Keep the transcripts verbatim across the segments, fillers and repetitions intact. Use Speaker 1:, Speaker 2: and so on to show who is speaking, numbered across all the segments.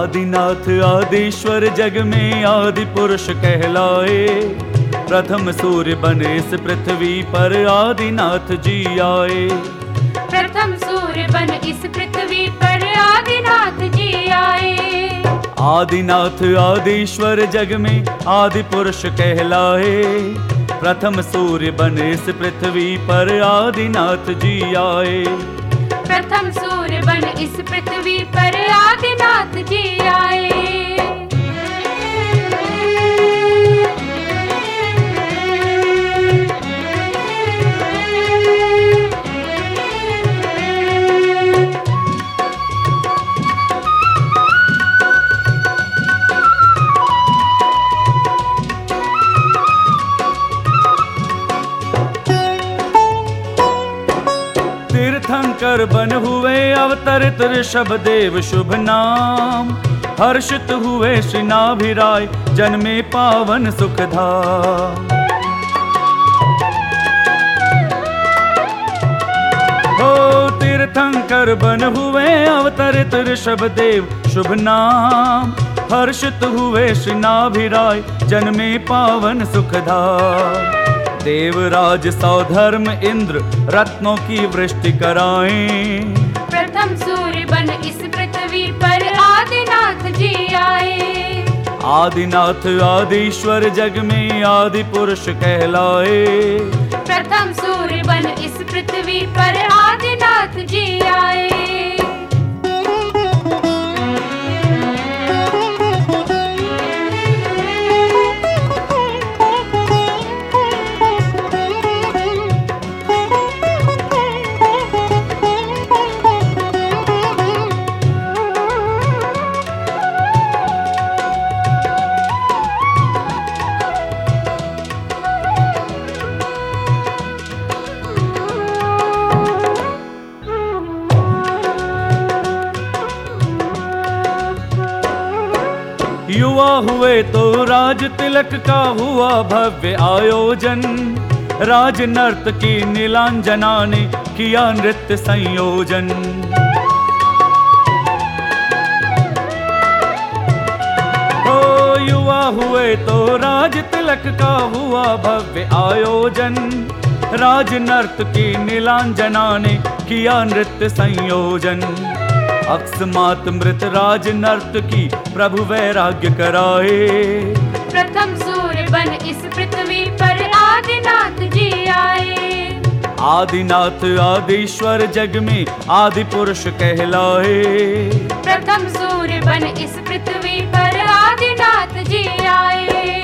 Speaker 1: आदिनाथ आदिश्वर जग में आदि पुरुष कहलाए। प्रथम सूर्य बने इस पृथ्वी पर आदिनाथ जी आए।
Speaker 2: प्रथम सूर्य बन इस पृथ्वी पर आदिनाथ जी आए।
Speaker 1: आदिनाथ आदिश्वर जग में आदि पुरुष कहलाए। प्रथम सूर्य बने इस पृथ्वी पर आदिनाथ जी आए।
Speaker 2: प्रथम सूर्य बन इस पृथ्वी पर आदिनाथ जी आए।
Speaker 1: तीर्थंकर बन हुए अवतरित ऋषभ देव शुभ नाम। हर्षित हुए श्री नाभिराय जन्मे पावन सुखधाम। हो तीर्थंकर बन हुए अवतरित ऋषभ देव शुभ नाम। हर्षित हुए श्री नाभिराय जन्मे पावन सुखधाम। देवराज सौधर्म इंद्र रत्नों की वृष्टि कराएं।
Speaker 2: प्रथम सूर्य बन इस पृथ्वी पर आदिनाथ जी आए।
Speaker 1: आदिनाथ आदिश्वर जग में आदि पुरुष कहलाए।
Speaker 2: प्रथम सूर्य बन इस पृथ्वी पर आदिनाथ जी आए।
Speaker 1: युवा हुए तो राज तिलक का हुआ भव्य आयोजन। राज नर्तकी नीलांजना ने किया नृत्य संयोजन। हो युवा हुए तो राज तिलक का हुआ भव्य आयोजन। राज नर्तकी नीलांजना ने किया नृत्य संयोजन। अकस्मात मृत राज नर्तकी प्रभु वैराग्य कराए।
Speaker 2: प्रथम सूर्य बन इस पृथ्वी पर आदिनाथ जी आए।
Speaker 1: आदिनाथ आदिश्वर जग में आदि पुरुष कहलाए।
Speaker 2: प्रथम सूर्य बन इस पृथ्वी पर आदिनाथ जी आए।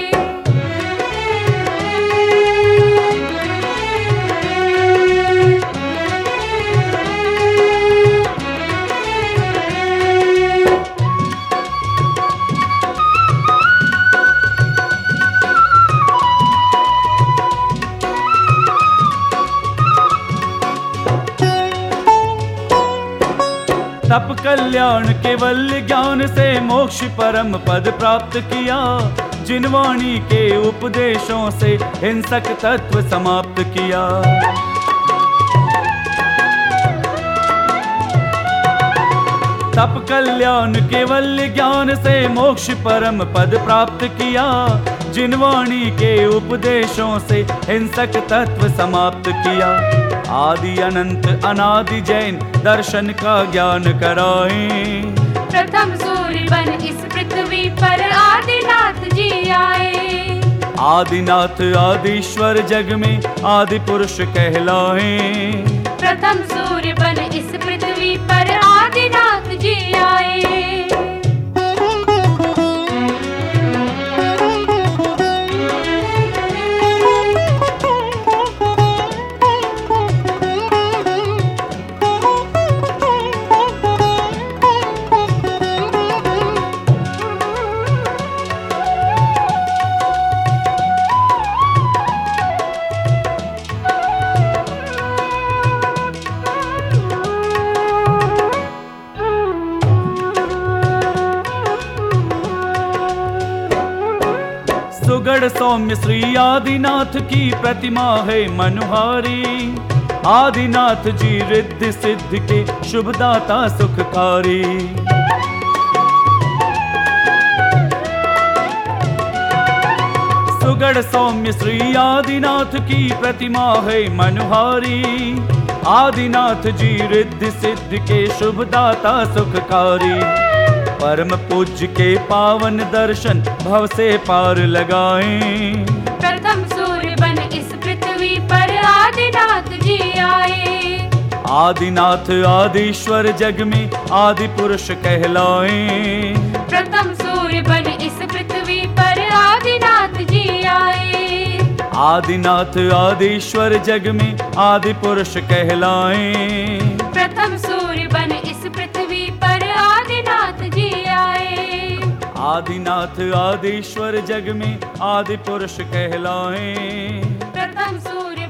Speaker 1: तप कल्याण केवल ज्ञान से मोक्ष परम पद प्राप्त किया। जिन वाणी के उपदेशों से हिंसक तत्व समाप्त किया। तप कल्याण केवल ज्ञान से मोक्ष परम पद प्राप्त किया। जिन वाणी के उपदेशों से हिंसक तत्व समाप्त किया। आदि अनंत अनादि जैन दर्शन का ज्ञान कराएं।
Speaker 2: प्रथम सूर्य बन इस पृथ्वी पर आदिनाथ जी आए।
Speaker 1: आदिनाथ आदिश्वर जग में आदि पुरुष कहलाएं।
Speaker 2: प्रथम सूर्य बन इस पृथ्वी पर आदिनाथ जी आए।
Speaker 1: सुगढ़ सौम्य श्री आदिनाथ की प्रतिमा है मनुहारी। आदिनाथ जी रिद्धि सिद्धि के शुभदाता सुखकारी। सुगढ़ सौम्य श्री आदिनाथ की प्रतिमा है मनोहारी। आदिनाथ जी रिद्धि सिद्धि के शुभदाता सुखकारी। परम पूज्य के पावन दर्शन भव से पार लगाएं।
Speaker 2: प्रथम सूर्य बन इस पृथ्वी पर आदिनाथ जी आए।
Speaker 1: आदिनाथ आदिश्वर जग में आदि पुरुष कहलाएं।
Speaker 2: प्रथम सूर्य बन इस पृथ्वी पर आदिनाथ जी आए।
Speaker 1: आदिनाथ आदिश्वर जग में आदि पुरुष कहलाएं।
Speaker 2: प्रथम सूर्य बन इस पृथ्वी पर आदिनाथ जी आए।
Speaker 1: आदिनाथ आदिश्वर जग में आदि पुरुष कहलाएं।
Speaker 2: प्रथम सूर्य